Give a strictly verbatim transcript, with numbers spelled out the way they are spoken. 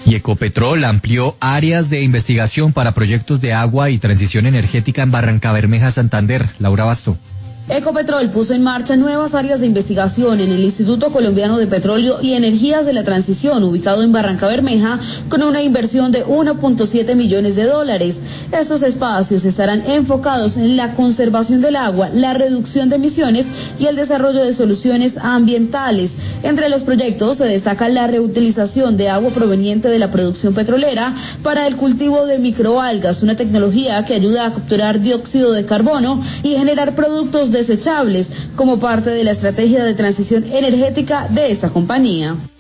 Y Ecopetrol amplió áreas de investigación para proyectos de agua y transición energética en Barrancabermeja, Santander. Laura Basto. Ecopetrol puso en marcha nuevas áreas de investigación en el Instituto Colombiano de Petróleo y Energías de la Transición, ubicado en Barrancabermeja, con una inversión de uno punto siete millones de dólares. Estos espacios estarán enfocados en la conservación del agua, la reducción de emisiones y el desarrollo de soluciones ambientales. Entre los proyectos se destaca la reutilización de agua proveniente de la producción petrolera para el cultivo de microalgas, una tecnología que ayuda a capturar dióxido de carbono y generar productos desechables como parte de la estrategia de transición energética de esta compañía.